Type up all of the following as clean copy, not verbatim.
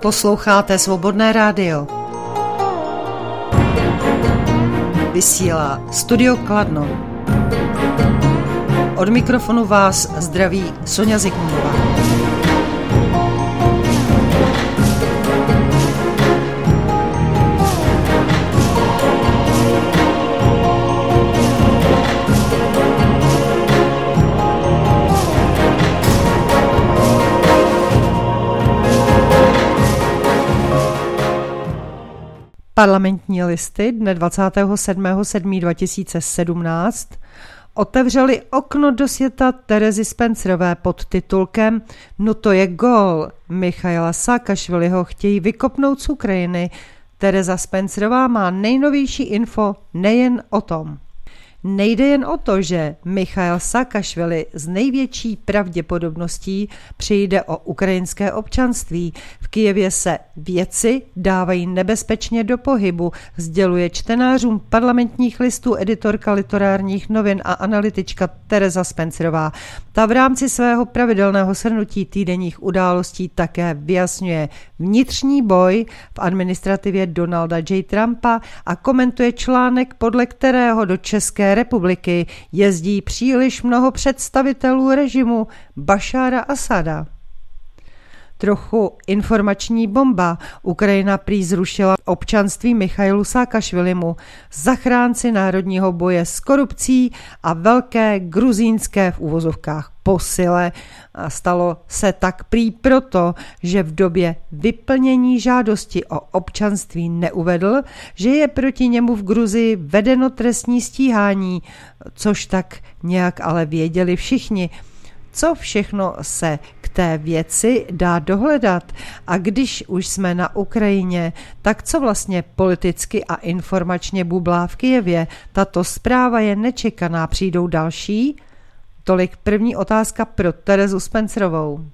Posloucháte Svobodné rádio. Vysílá Studio Kladno. Od mikrofonu vás zdraví Sonja Zikmundová. Parlamentní listy dne 27.7.2017 otevřeli okno do světa Terezy Spencerové pod titulkem No to je gól. Michaila Saakašviliho chtějí vykopnout z Ukrajiny. Tereza Spencerová má nejnovější info nejen o tom. Nejde jen o to, že Michail Saakašvili s největší pravděpodobností přijde o ukrajinské občanství. V Kyjevě se věci dávají nebezpečně do pohybu, sděluje čtenářům parlamentních listů editorka literárních novin a analytička Tereza Spencerová. Ta v rámci svého pravidelného shrnutí týdenních událostí také vyjasňuje vnitřní boj v administrativě Donalda J. Trumpa a komentuje článek, podle kterého do České republiky jezdí příliš mnoho představitelů režimu Bašára Asada. Trochu informační bomba. Ukrajina prý zrušila občanství Michailu Saakašvilimu, zachránci národního boje s korupcí a velké gruzínské v uvozovkách posile. A stalo se tak prý proto, že v době vyplnění žádosti o občanství neuvedl, že je proti němu v Gruzii vedeno trestní stíhání, což tak nějak ale věděli všichni. Co všechno se k té věci dá dohledat? A když už jsme na Ukrajině, tak co vlastně politicky a informačně bublá v Kyjevě? Tato zpráva je nečekaná, přijdou další? Tolik první otázka pro Terezu Spencerovou.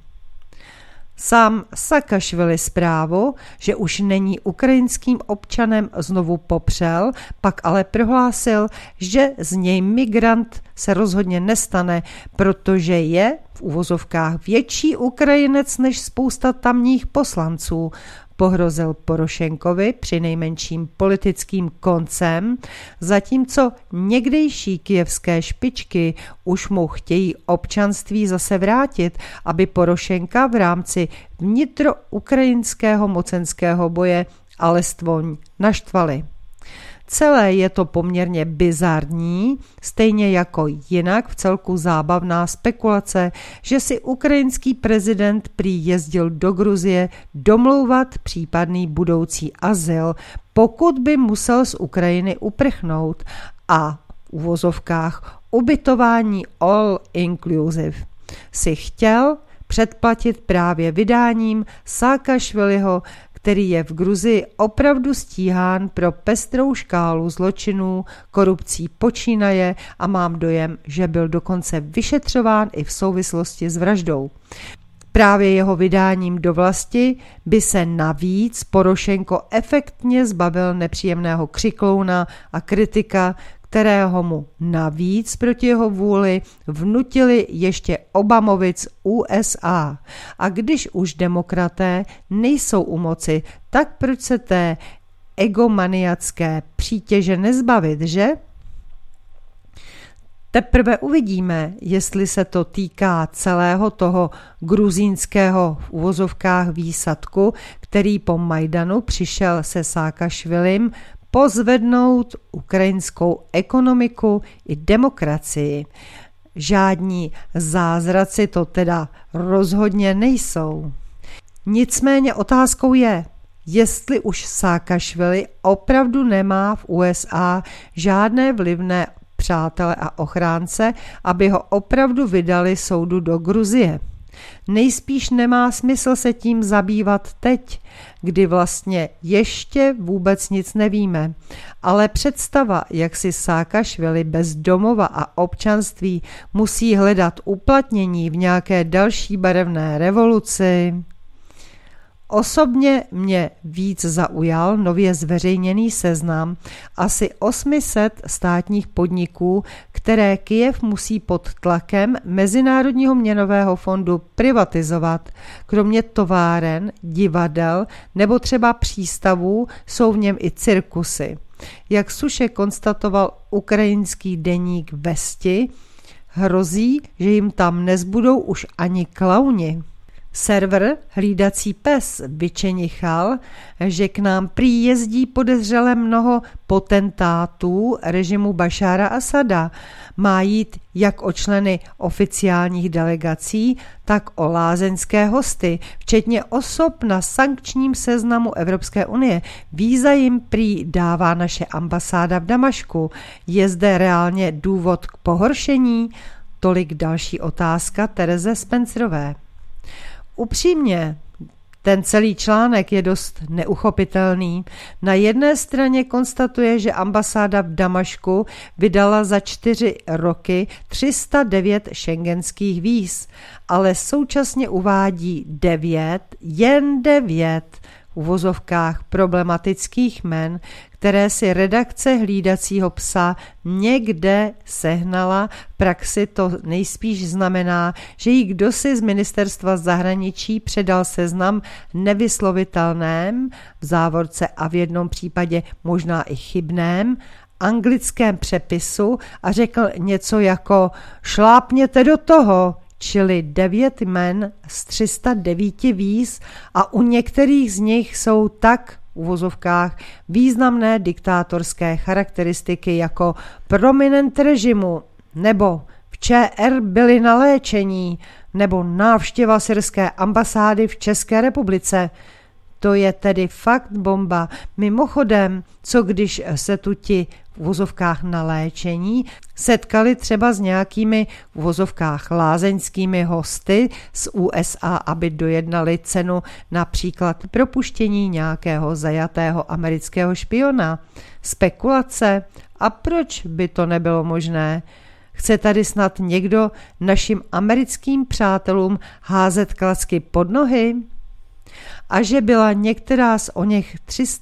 Sám Saakašvili zprávu, že už není ukrajinským občanem, znovu popřel, pak ale prohlásil, že z něj migrant se rozhodně nestane, protože je v uvozovkách větší Ukrajinec než spousta tamních poslanců. Pohrozil Porošenkovi přinejmenším politickým koncem, zatímco někdejší kyjevské špičky už mu chtějí občanství zase vrátit, aby Porošenka v rámci vnitroukrajinského mocenského boje alespoň naštvali. Celé je to poměrně bizarní, stejně jako jinak v celku zábavná spekulace, že si ukrajinský prezident prý jezdil do Gruzie domlouvat případný budoucí azyl, pokud by musel z Ukrajiny uprchnout a v uvozovkách ubytování all inclusive si chtěl předplatit právě vydáním Saakašviliho, který je v Gruzii opravdu stíhán pro pestrou škálu zločinů, korupcí počínaje a mám dojem, že byl dokonce vyšetřován i v souvislosti s vraždou. Právě jeho vydáním do vlasti by se navíc Porošenko efektně zbavil nepříjemného křiklouna a kritika, kterého mu navíc proti jeho vůli vnutili ještě Obamovic USA. A když už demokraté nejsou u moci, tak proč se té egomaniacké přítěže nezbavit, že? Teprve uvidíme, jestli se to týká celého toho gruzínského v uvozovkách výsadku, který po Majdanu přišel se Saakašvilim pozvednout ukrajinskou ekonomiku i demokracii. Žádní zázraci to teda rozhodně nejsou. Nicméně otázkou je, jestli už Saakašvili opravdu nemá v USA žádné vlivné přátele a ochránce, aby ho opravdu vydali soudu do Gruzie. Nejspíš nemá smysl se tím zabývat teď, kdy vlastně ještě vůbec nic nevíme. Ale představa, jak si Saakašvili bez domova a občanství musí hledat uplatnění v nějaké další barevné revoluci. Osobně mě víc zaujal nově zveřejněný seznam asi 800 státních podniků, které Kyjev musí pod tlakem Mezinárodního měnového fondu privatizovat. Kromě továren, divadel nebo třeba přístavů jsou v něm i cirkusy. Jak suše konstatoval ukrajinský deník Vesti, hrozí, že jim tam nezbudou už ani klauni. Server Hlídací pes vyčenichal, že k nám prý jezdí podezřele mnoho potentátů režimu Bašára Asada. Má jít jak o členy oficiálních delegací, tak o lázeňské hosty, včetně osob na sankčním seznamu Evropské unie. Víza jim prý dává naše ambasáda v Damašku. Je zde reálně důvod k pohoršení? Tolik další otázka Tereze Spencerové. Upřímně, ten celý článek je dost neuchopitelný. Na jedné straně konstatuje, že ambasáda v Damašku vydala za 4 roky 309 schengenských víz, ale současně uvádí 9 v uvozovkách problematických jmen, které si redakce Hlídacího psa někde sehnala. V praxi to nejspíš znamená, že jí kdosi z ministerstva zahraničí předal seznam nevyslovitelném, v závorce a v jednom případě možná i chybném, anglickém přepisu a řekl něco jako šlápněte do toho, čili 9 jmen z 309 víz a u některých z nich jsou tak v uvozovkách významné diktátorské charakteristiky jako prominent režimu, nebo v ČR byli na léčení, nebo návštěva syrské ambasády v České republice. To je tedy fakt bomba. Mimochodem, co když se tu ti v uvozovkách na léčení setkali třeba s nějakými v uvozovkách lázeňskými hosty z USA, aby dojednali cenu například propuštění nějakého zajatého amerického špiona. Spekulace? A proč by to nebylo možné? Chce tady snad někdo našim americkým přátelům házet klacky pod nohy? A že byla některá z oněch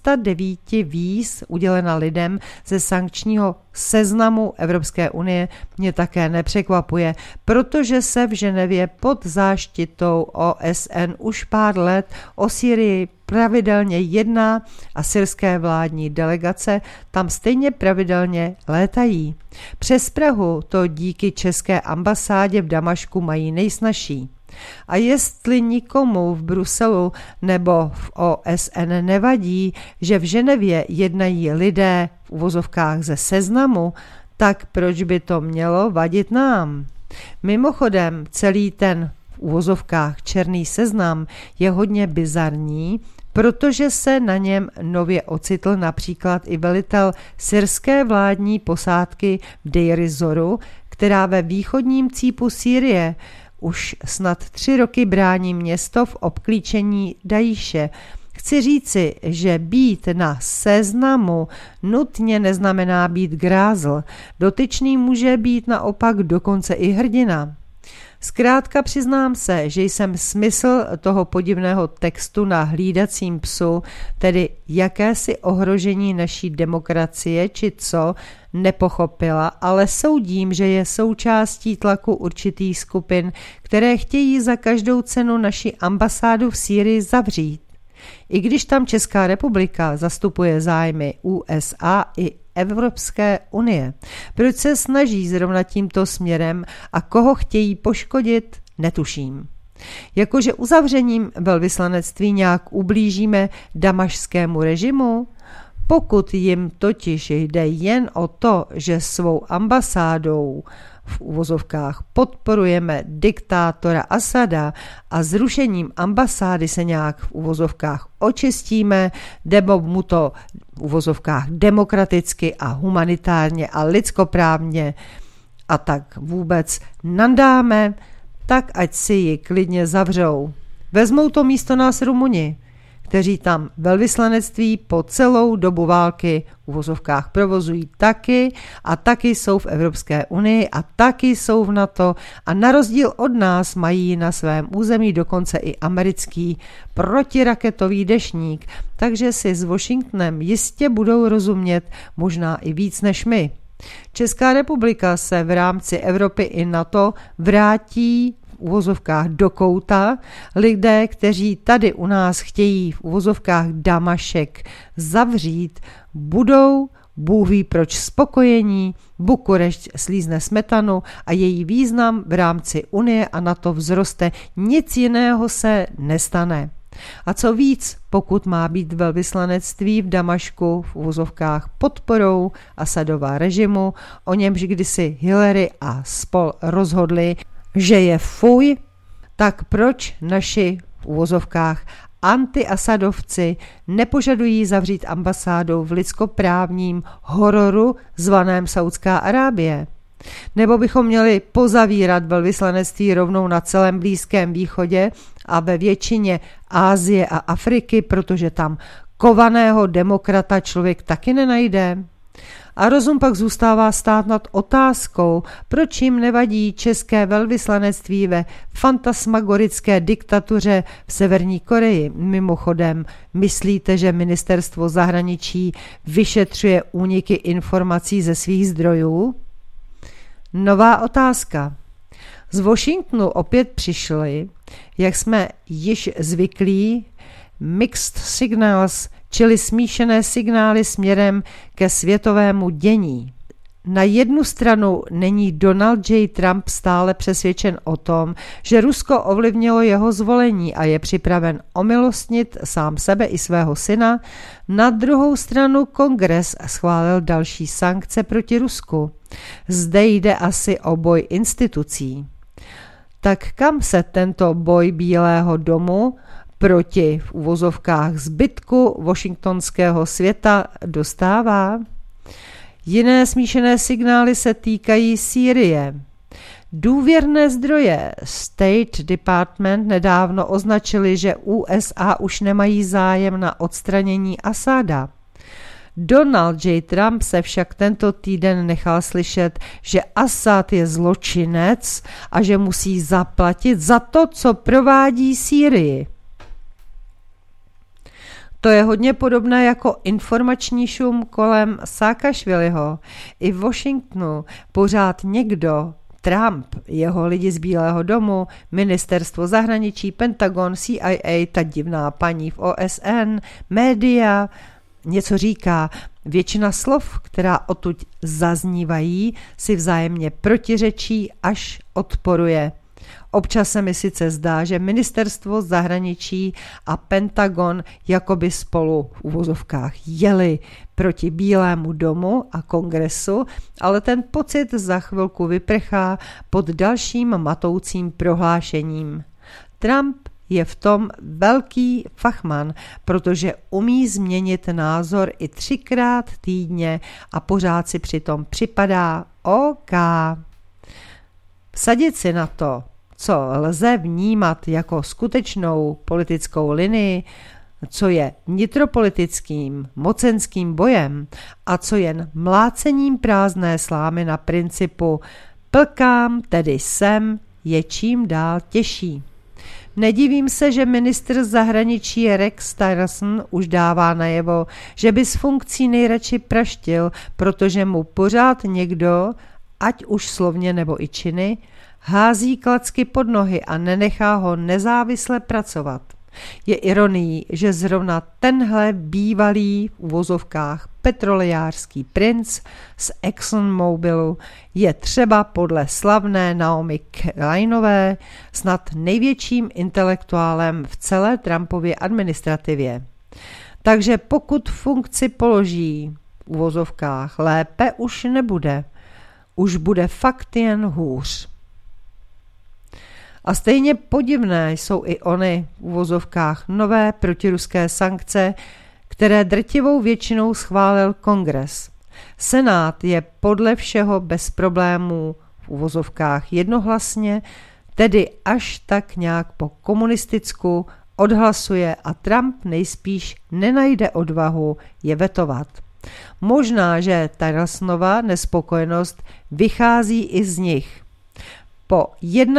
309 víz udělena lidem ze sankčního seznamu Evropské unie, mě také nepřekvapuje, protože se v Ženevě pod záštitou OSN už pár let o Sýrii pravidelně jedná a syrské vládní delegace tam stejně pravidelně létají. Přes Prahu to díky české ambasádě v Damašku mají nejsnažší. A jestli nikomu v Bruselu nebo v OSN nevadí, že v Ženevě jednají lidé v uvozovkách ze seznamu, tak proč by to mělo vadit nám? Mimochodem, celý ten v uvozovkách černý seznam je hodně bizarní, protože se na něm nově ocitl například i velitel syrské vládní posádky v Deir Zoru, která ve východním cípu Sýrie už snad 3 roky brání město v obklíčení Dajíše. Chci říci, že být na seznamu nutně neznamená být grázl. Dotyčný může být naopak dokonce i hrdina. Zkrátka přiznám se, že jsem smysl toho podivného textu na Hlídacím psu, tedy jakési ohrožení naší demokracie či co, nepochopila, ale soudím, že je součástí tlaku určitých skupin, které chtějí za každou cenu naši ambasádu v Sýrii zavřít. I když tam Česká republika zastupuje zájmy USA i Evropské unie. Proč se snaží zrovna tímto směrem a koho chtějí poškodit, netuším. Jakože uzavřením velvyslanectví nějak ublížíme damašskému režimu? Pokud jim totiž jde jen o to, že svou ambasádou v uvozovkách podporujeme diktátora Asada a zrušením ambasády se nějak v uvozovkách očistíme, nebo mu to v uvozovkách demokraticky a humanitárně a lidskoprávně a tak vůbec nandáme, tak ať si ji klidně zavřou. Vezmou to místo nás Rumuni, kteří tam velvyslanectví po celou dobu války v uvozovkách provozují taky a taky jsou v Evropské unii a taky jsou v NATO a na rozdíl od nás mají na svém území dokonce i americký protiraketový deštník, takže si s Washingtonem jistě budou rozumět možná i víc než my. Česká republika se v rámci Evropy i NATO vrátí v uvozovkách do kouta. Lidé, kteří tady u nás chtějí v uvozovkách Damašek zavřít, budou Bůh ví proč spokojení, Bukurešť slízne smetanu a její význam v rámci Unie a NATO vzroste, nic jiného se nestane. A co víc, pokud má být velvyslanectví v Damašku v uvozovkách podporou Asadova režimu, o němž kdysi Hillary a spol rozhodli, že je fuj, tak proč naši v uvozovkách anti-Asadovci nepožadují zavřít ambasádu v lidskoprávním hororu zvaném Saudská Arábie? Nebo bychom měli pozavírat velvyslanectví rovnou na celém Blízkém východě a ve většině Asie a Afriky, protože tam kovaného demokrata člověk taky nenajde? A rozum pak zůstává stát nad otázkou, proč jim nevadí české velvyslanectví ve fantasmagorické diktatuře v Severní Koreji. Mimochodem, myslíte, že ministerstvo zahraničí vyšetřuje úniky informací ze svých zdrojů? Nová otázka. Z Washingtonu opět přišly, jak jsme již zvyklí, mixed signals, čili smíšené signály směrem ke světovému dění. Na jednu stranu není Donald J. Trump stále přesvědčen o tom, že Rusko ovlivnilo jeho zvolení a je připraven omilostnit sám sebe i svého syna. Na druhou stranu Kongres schválil další sankce proti Rusku. Zde jde asi o boj institucí. Tak kam se tento boj Bílého domu proti v uvozovkách zbytku washingtonského světa dostává? Jiné smíšené signály se týkají Sýrie. Důvěrné zdroje State Department nedávno označily, že USA už nemají zájem na odstranění Asada. Donald J. Trump se však tento týden nechal slyšet, že Asad je zločinec a že musí zaplatit za to, co provádí Sýrii. To je hodně podobné jako informační šum kolem Saakašviliho. I v Washingtonu pořád někdo, Trump, jeho lidi z Bílého domu, ministerstvo zahraničí, Pentagon, CIA, ta divná paní v OSN, média, něco říká. Většina slov, která odtud zaznívají, si vzájemně protiřečí až odporuje. Občas se mi sice zdá, že ministerstvo zahraničí a Pentagon jakoby spolu v uvozovkách jeli proti Bílému domu a Kongresu, ale ten pocit za chvilku vyprchá pod dalším matoucím prohlášením. Trump je v tom velký fachman, protože umí změnit názor i 3krát týdně a pořád si přitom připadá OK. Vsadit si na to, co lze vnímat jako skutečnou politickou linii, co je vnitropolitickým, mocenským bojem a co jen mlácením prázdné slámy na principu plkám, tedy jsem, je čím dál těžší. Nedivím se, že ministr zahraničí Rex Tillerson už dává najevo, že by s funkcí nejradši praštil, protože mu pořád někdo, ať už slovně nebo i činy, hází klacky pod nohy a nenechá ho nezávisle pracovat. Je ironií, že zrovna tenhle bývalý v uvozovkách petrolejářský princ z ExxonMobilu je třeba podle slavné Naomi Kleinové snad největším intelektuálem v celé Trumpově administrativě. Takže pokud funkci položí v uvozovkách lépe už nebude, už bude fakt jen hůř. A stejně podivné jsou i ony v uvozovkách nové protiruské sankce, které drtivou většinou schválil Kongres. Senát je podle všeho bez problémů v uvozovkách jednohlasně, tedy až tak nějak po komunisticku odhlasuje a Trump nejspíš nenajde odvahu je vetovat. Možná, že Tillersonova nespokojenost vychází i z nich. Po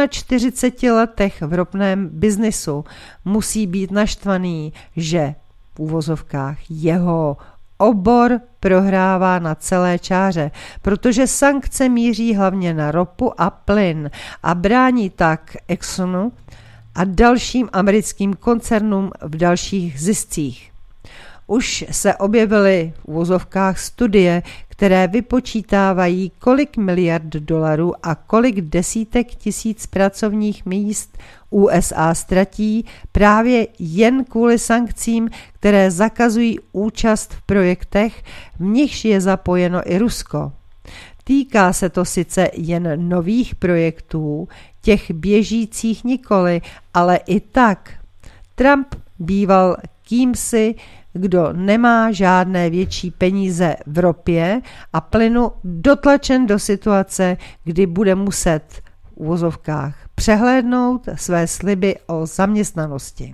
41 letech v ropném biznisu musí být naštvaný, že v uvozovkách jeho obor prohrává na celé čáře, protože sankce míří hlavně na ropu a plyn a brání tak Exxonu a dalším americkým koncernům v dalších ziscích. Už se objevily v uvozovkách studie, které vypočítávají, kolik miliard dolarů a kolik desítek tisíc pracovních míst USA ztratí právě jen kvůli sankcím, které zakazují účast v projektech, v nichž je zapojeno i Rusko. Týká se to sice jen nových projektů, těch běžících nikoli, ale i tak. Trump býval kýmsi, kdo nemá žádné větší peníze v ropě a plynu, dotlačen do situace, kdy bude muset v uvozovkách přehlédnout své sliby o zaměstnanosti.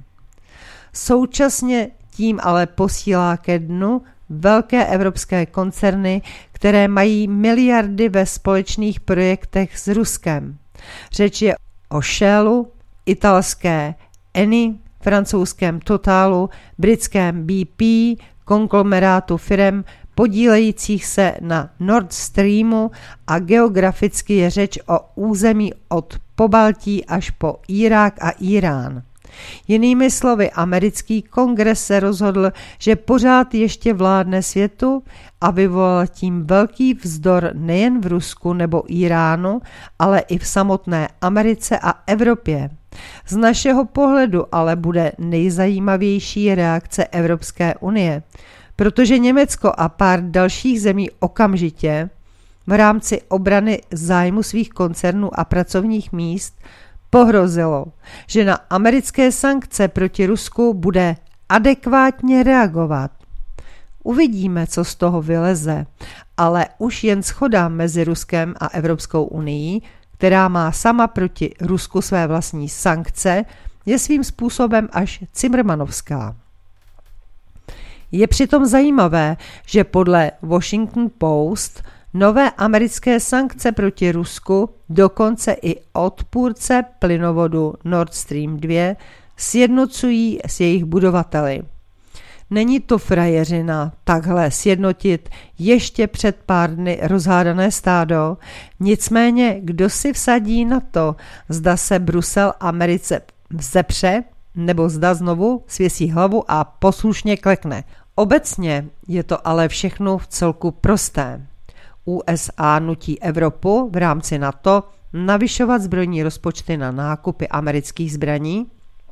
Současně tím ale posílá ke dnu velké evropské koncerny, které mají miliardy ve společných projektech s Ruskem. Řeč je o Shellu, italské Eni, francouzském Totalu, britském BP, konglomerátu firem podílejících se na Nord Streamu a geograficky je řeč o území od Pobaltí až po Irák a Irán. Jinými slovy, americký kongres se rozhodl, že pořád ještě vládne světu a vyvolal tím velký vzdor nejen v Rusku nebo Iránu, ale i v samotné Americe a Evropě. Z našeho pohledu ale bude nejzajímavější reakce Evropské unie, protože Německo a pár dalších zemí okamžitě v rámci obrany zájmu svých koncernů a pracovních míst pohrozilo, že na americké sankce proti Rusku bude adekvátně reagovat. Uvidíme, co z toho vyleze, ale už jen shoda mezi Ruskem a Evropskou unií, která má sama proti Rusku své vlastní sankce, je svým způsobem až cimrmanovská. Je přitom zajímavé, že podle Washington Post nové americké sankce proti Rusku dokonce i odpůrce plynovodu Nord Stream 2 sjednocují s jejich budovateli. Není to frajeřina takhle sjednotit ještě před pár dny rozhádané stádo, nicméně kdo si vsadí na to, zda se Brusel Americe vzepře, nebo zda znovu svěsí hlavu a poslušně klekne. Obecně je to ale všechno v celku prosté. USA nutí Evropu v rámci NATO navyšovat zbrojní rozpočty na nákupy amerických zbraní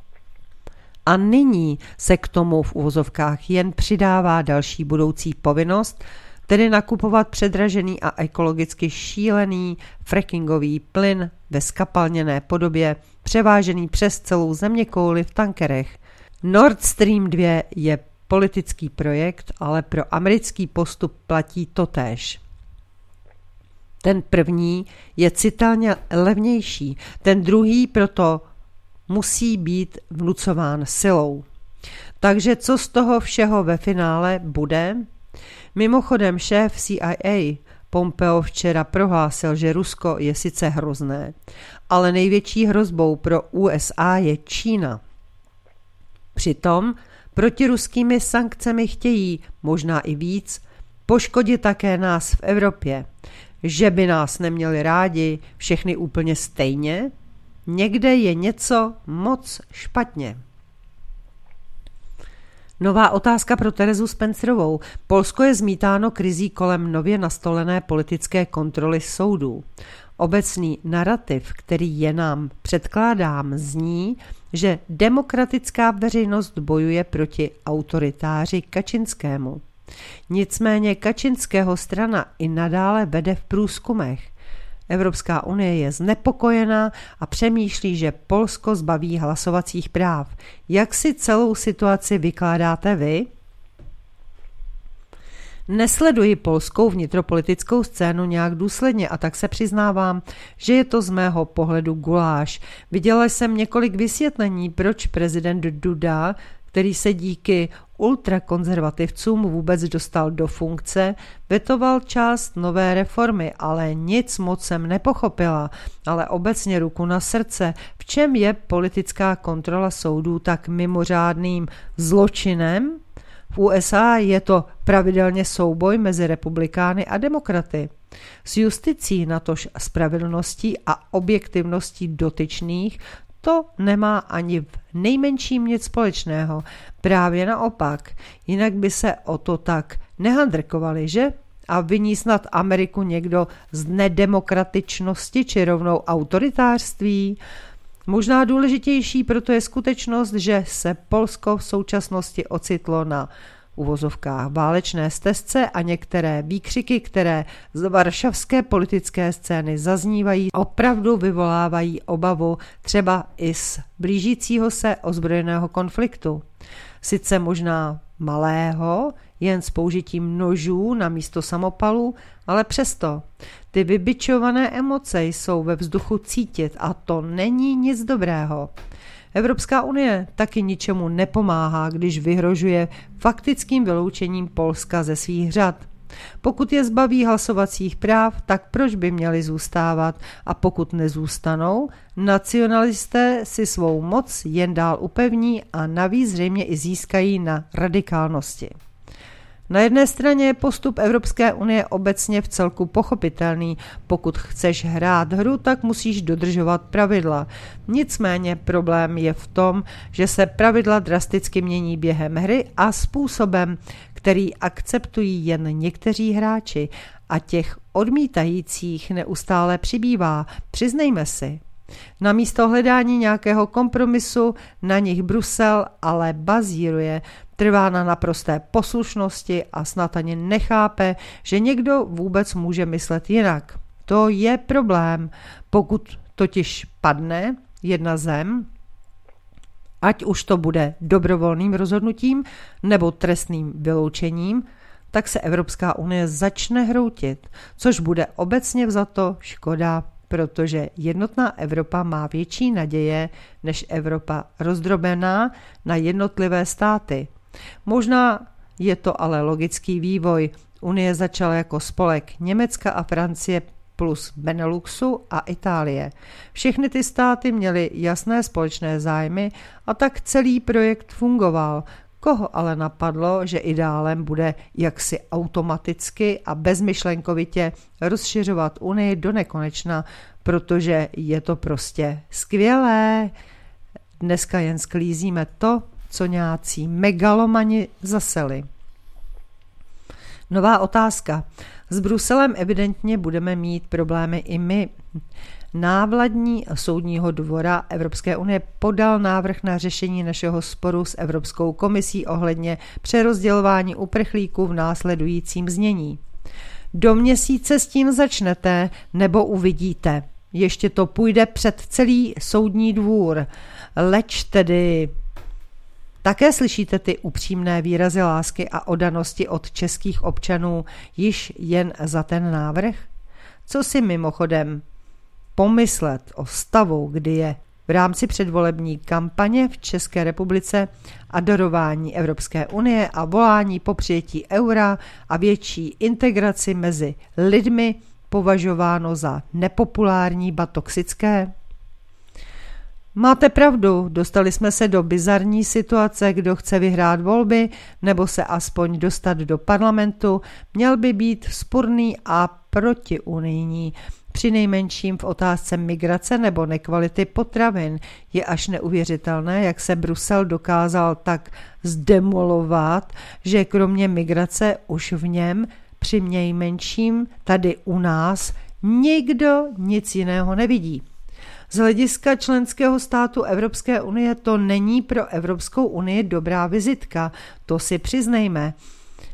a nyní se k tomu v uvozovkách jen přidává další budoucí povinnost, tedy nakupovat předražený a ekologicky šílený frackingový plyn ve skapalněné podobě, převážený přes celou zeměkouli v tankerech. Nord Stream 2 je politický projekt, ale pro americký postup platí totéž. Ten první je citelně levnější, ten druhý proto musí být vnucován silou. Takže co z toho všeho ve finále bude? Mimochodem šéf CIA Pompeo včera prohlásil, že Rusko je sice hrozné, ale největší hrozbou pro USA je Čína. Přitom protiruskými sankcemi chtějí, možná i víc, poškodit také nás v Evropě. Že by nás neměli rádi všechny úplně stejně? Někde je něco moc špatně. Nová otázka pro Terezu Spencerovou. Polsko je zmítáno krizí kolem nově nastolené politické kontroly soudů. Obecný narrativ, který je nám předkládám, zní, že demokratická veřejnost bojuje proti autoritáři Kačinskému. Nicméně Kačinského strana i nadále vede v průzkumech. Evropská unie je znepokojená a přemýšlí, že Polsko zbaví hlasovacích práv. Jak si celou situaci vykládáte vy? Nesleduji polskou vnitropolitickou scénu nějak důsledně a tak se přiznávám, že je to z mého pohledu guláš. Viděla jsem několik vysvětlení, proč prezident Duda, který se díky ultrakonzervativcům vůbec dostal do funkce, vetoval část nové reformy, ale nic moc jsem nepochopila. Ale obecně ruku na srdce, v čem je politická kontrola soudů tak mimořádným zločinem? V USA je to pravidelně souboj mezi republikány a demokraty. S justicí, natož spravedlností a objektivností dotyčných, to nemá ani v nejmenším nic společného. Právě naopak, jinak by se o to tak nehandrkovali, že? A viní snad Ameriku někdo z nedemokratičnosti či rovnou autoritářství? Možná důležitější proto je skutečnost, že se Polsko v současnosti ocitlo na uvozovkách válečné stezce a některé výkřiky, které z varšavské politické scény zaznívají, opravdu vyvolávají obavu třeba i z blížícího se ozbrojeného konfliktu. Sice možná malého, jen s použitím nožů na místo samopalů, ale přesto ty vybičované emoce jsou ve vzduchu cítit a to není nic dobrého. Evropská unie taky ničemu nepomáhá, když vyhrožuje faktickým vyloučením Polska ze svých řad. Pokud je zbaví hlasovacích práv, tak proč by měli zůstávat? A pokud nezůstanou, nacionalisté si svou moc jen dál upevní a navíc zřejmě i získají na radikálnosti. Na jedné straně je postup Evropské unie obecně v celku pochopitelný. Pokud chceš hrát hru, tak musíš dodržovat pravidla. Nicméně problém je v tom, že se pravidla drasticky mění během hry a způsobem, který akceptují jen někteří hráči a těch odmítajících neustále přibývá. Přiznejme si. Namísto hledání nějakého kompromisu na nich Brusel ale bazíruje, trvá na naprosté poslušnosti a snad ani nechápe, že někdo vůbec může myslet jinak. To je problém. Pokud totiž padne jedna zem, ať už to bude dobrovolným rozhodnutím nebo trestným vyloučením, tak se Evropská unie začne hroutit, což bude obecně vzato škoda, protože jednotná Evropa má větší naděje než Evropa rozdrobená na jednotlivé státy. Možná je to ale logický vývoj. Unie začala jako spolek Německa a Francie plus Beneluxu a Itálie. Všechny ty státy měly jasné společné zájmy a tak celý projekt fungoval. Koho ale napadlo, že ideálem bude jaksi automaticky a bezmyšlenkovitě rozšiřovat Unii do nekonečna, protože je to prostě skvělé. Dneska jen sklízíme to, co nějací megalomani zaseli. Nová otázka. S Bruselem evidentně budeme mít problémy i my. Návladní soudního dvora Evropské unie podal návrh na řešení našeho sporu s Evropskou komisí ohledně přerozdělování uprchlíků v následujícím znění. Do měsíce s tím začnete, nebo uvidíte. Ještě to půjde před celý soudní dvůr. Leč tedy... Také slyšíte ty upřímné výrazy lásky a oddanosti od českých občanů již jen za ten návrh? Co si mimochodem pomyslet o stavu, kdy je v rámci předvolební kampaně v České republice adorování Evropské unie a volání po přijetí eura a větší integraci mezi lidmi považováno za nepopulární, ba toxické? Máte pravdu, dostali jsme se do bizarní situace, kdo chce vyhrát volby nebo se aspoň dostat do parlamentu, měl by být vzpurný a protiunijní. Přinejmenším v otázce migrace nebo nekvality potravin je až neuvěřitelné, jak se Brusel dokázal tak zdemolovat, že kromě migrace už v něm přinejmenším tady u nás nikdo nic jiného nevidí. Z hlediska členského státu Evropské unie to není pro Evropskou unii dobrá vizitka, to si přiznejme.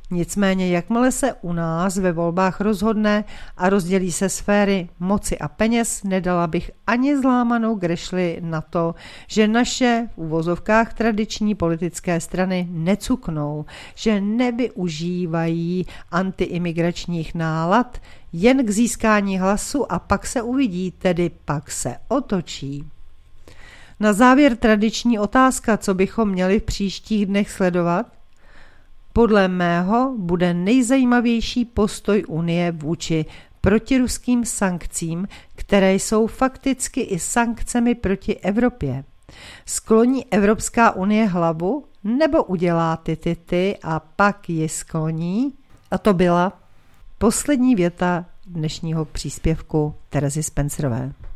Nicméně, jakmile se u nás ve volbách rozhodne a rozdělí se sféry moci a peněz, nedala bych ani zlámanou grešli na to, že naše v uvozovkách tradiční politické strany necuknou, že nevyužívají antiimigračních nálad jen k získání hlasu a pak se uvidí, tedy pak se otočí. Na závěr tradiční otázka, co bychom měli v příštích dnech sledovat? Podle mého bude nejzajímavější postoj Unie vůči protiruským sankcím, které jsou fakticky i sankcemi proti Evropě. Skloní Evropská unie hlavu nebo udělá ty a pak ji skloní? A to byla poslední věta dnešního příspěvku Terezy Spencerové.